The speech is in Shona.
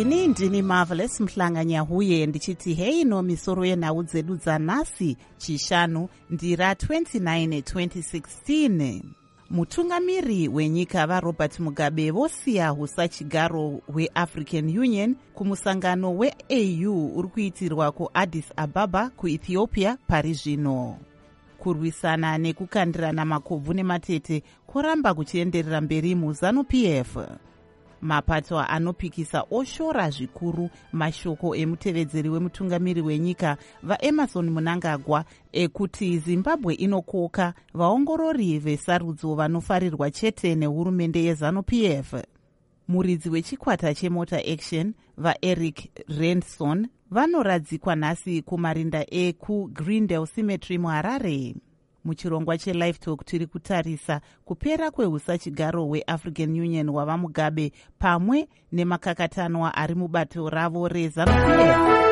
ndini Marvelous Mhlanganyahuye ndichiti hei no misoro yenhau dzedu dzanhasi chishanu ndira 29 2016. Mutungamiri wenyika vaRobert Mugabe vosiya usachigaro hweAfrican Union kumusangano weAU uri kuitirwa kuAddis Ababa kuEthiopia pari zvino. Kurwisana nekukandirana makobvu nematete kuramba kuchienderera mberi muZANU-PF. Mapato anopikisa oshora zvikuru mashoko emutevedzeri wemutungamiri wenyika vaEmmerson Mnangagwa ekuti Zimbabwe inokoka vaongorori vesarudzo vanofarirwa chete nehurumende yeZANU-PF. Muridzi wechikwata chemota Action vaEric Renson vanoradzikwa nhasi kumarinda ekuGreendale Cemetery muHarare. Muchirongwa cheLive Talk tiri kutarisa kupera kweusachigaro hweAfrican Union hwava Mugabe pamwe nemakakatanwa ari mubato ravo reZANU-PF.